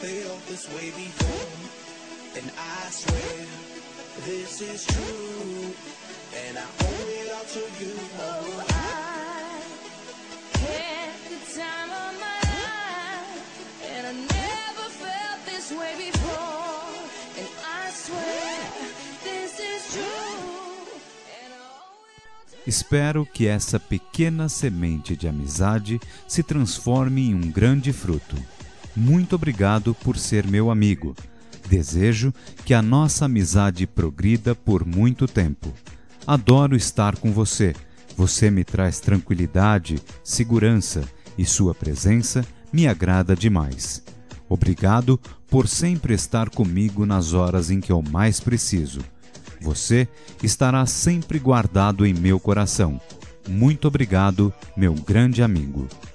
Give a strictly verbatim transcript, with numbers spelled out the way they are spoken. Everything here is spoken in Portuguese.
felt this way before, and I swear this is true, and I owe it all to you. Oh, I had the time of my life, and I never felt this way before, and I swear this is true, and I owe it all to you. Espero que essa pequena semente de amizade se transforme em um grande fruto. Muito obrigado por ser meu amigo. Desejo que a nossa amizade progrida por muito tempo. Adoro estar com você. Você me traz tranquilidade, segurança e sua presença me agrada demais. Obrigado por sempre estar comigo nas horas em que eu mais preciso. Você estará sempre guardado em meu coração. Muito obrigado, meu grande amigo.